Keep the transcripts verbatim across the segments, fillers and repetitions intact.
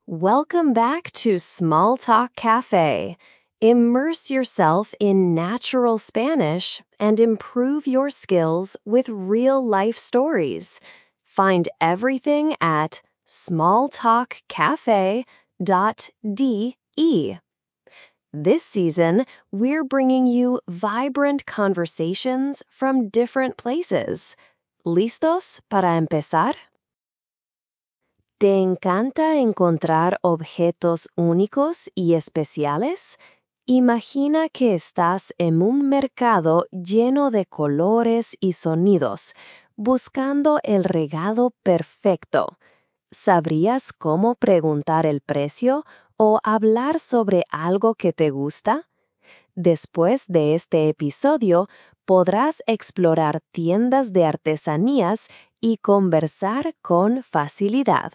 Welcome back to Small Talk Cafe. Immerse yourself in natural Spanish and improve your skills with real-life stories. Find everything at small talk cafe dot d e. This season, we're bringing you vibrant conversations from different places. ¿Listos para empezar? ¿Te encanta encontrar objetos únicos y especiales? Imagina que estás en un mercado lleno de colores y sonidos, buscando el regalo perfecto. ¿Sabrías cómo preguntar el precio o hablar sobre algo que te gusta? Después de este episodio, podrás explorar tiendas de artesanías y conversar con facilidad.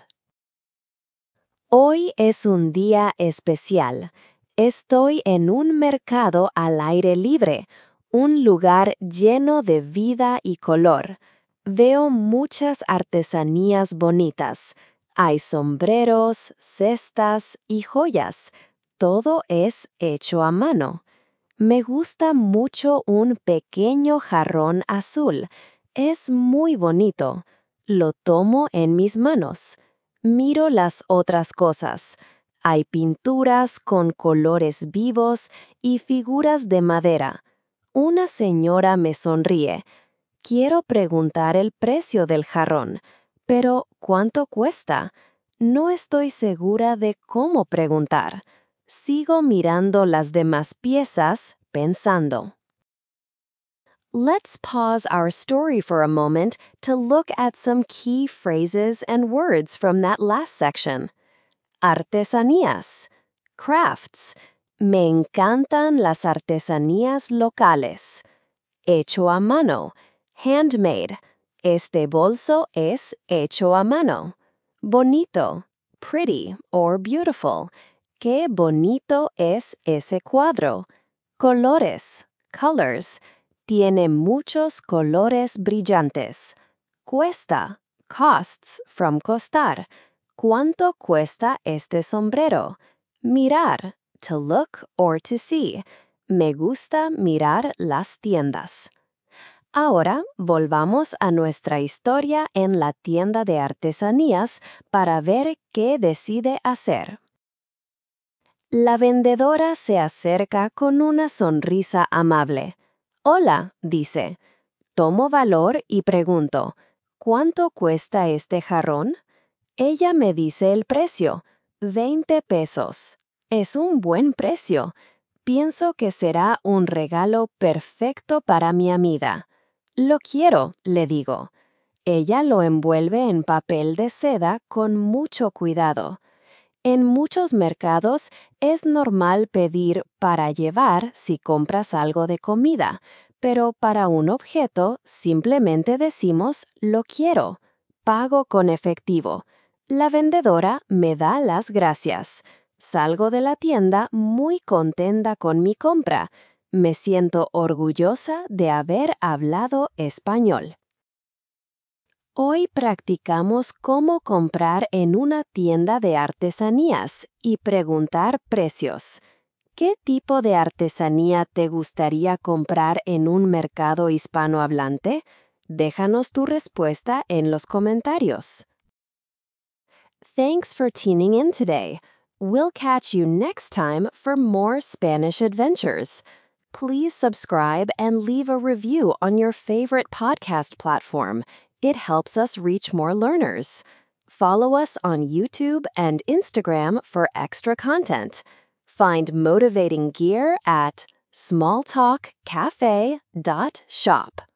Hoy es un día especial. Estoy en un mercado al aire libre, un lugar lleno de vida y color. Veo muchas artesanías bonitas. Hay sombreros, cestas y joyas. Todo es hecho a mano. Me gusta mucho un pequeño jarrón azul. Es muy bonito. Lo tomo en mis manos. Miro las otras cosas. Hay pinturas con colores vivos y figuras de madera. Una señora me sonríe. Quiero preguntar el precio del jarrón, pero ¿cuánto cuesta? No estoy segura de cómo preguntar. Sigo mirando las demás piezas, pensando. Let's pause our story for a moment to look at some key phrases and words from that last section. Artesanías, crafts. Me encantan las artesanías locales. Hecho a mano, handmade. Este bolso es hecho a mano. Bonito, pretty or beautiful. Qué bonito es ese cuadro. Colores, colors. Tiene muchos colores brillantes. Cuesta, costs from costar. ¿Cuánto cuesta este sombrero? Mirar, to look or to see. Me gusta mirar las tiendas. Ahora volvamos a nuestra historia en la tienda de artesanías para ver qué decide hacer. La vendedora se acerca con una sonrisa amable. Hola, dice. Tomo valor y pregunto, ¿cuánto cuesta este jarrón? Ella me dice el precio, veinte pesos. Es un buen precio. Pienso que será un regalo perfecto para mi amiga. Lo quiero, le digo. Ella lo envuelve en papel de seda con mucho cuidado. En muchos mercados es normal pedir para llevar si compras algo de comida, pero para un objeto simplemente decimos lo quiero. Pago con efectivo. La vendedora me da las gracias. Salgo de la tienda muy contenta con mi compra. Me siento orgullosa de haber hablado español. Hoy practicamos cómo comprar en una tienda de artesanías y preguntar precios. ¿Qué tipo de artesanía te gustaría comprar en un mercado hispanohablante? Déjanos tu respuesta en los comentarios. Thanks for tuning in today. We'll catch you next time for more Spanish adventures. Please subscribe and leave a review on your favorite podcast platform. It helps us reach more learners. Follow us on YouTube and Instagram for extra content. Find motivating gear at small talk cafe dot shop.